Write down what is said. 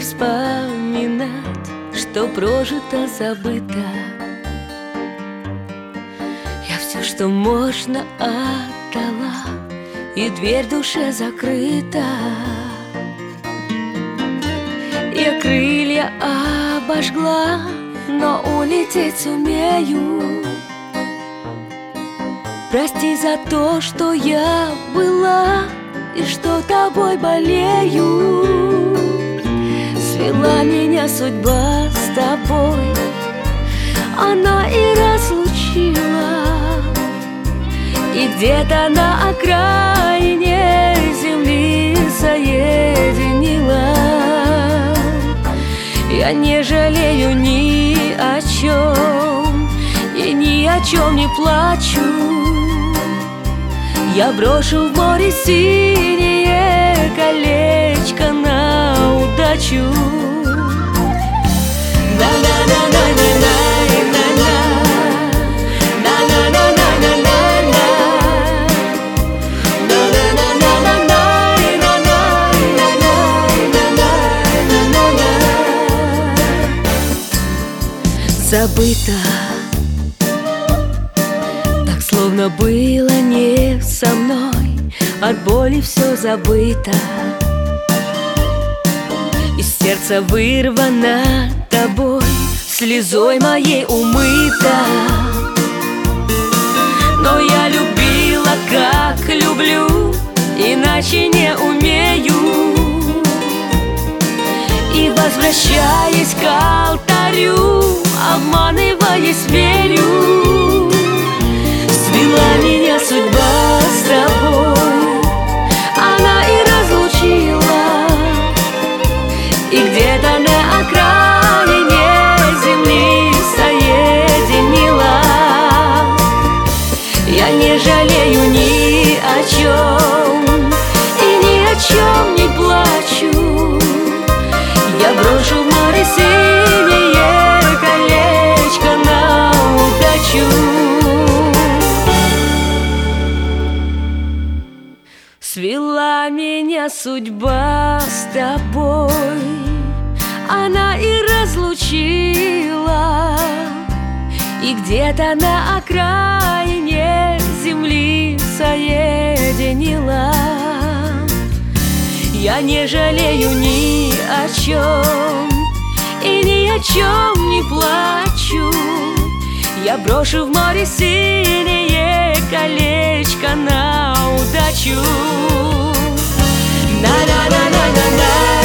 вспоминать, что прожито, забыто. Я все, что можно, отдала, и дверь в душе закрыта. Я крылья обожгла, но улететь сумею. Прости за то, что я была и что тобой болею. Свела меня судьба с тобой, она и разлучила. И где-то на окраине земли соединила. Я не жалею ни о чем и ни о чем не плачу. Я брошу в море синее колечко на удачу. Забыто, так словно было не со мной. От боли все забыто, из сердца вырвано тобой, слезой моей умыта. Но я любила, как люблю, иначе не умею. И возвращаясь к алтарю, обманываясь, верю. Свела меня судьба с тобой, она и разлучила. И где-то на окраине земли соединила. Я не жалею ни о чем и ни о чем не плачу. Я брошу в море синее колечко на удачу. Свела меня судьба с тобой, она и разлучила. И где-то на окраине земли соединила. Я не жалею ни о чем и ни о чем не плачу. Я брошу в море синее колечко на удачу. На-на-на-на-на-на.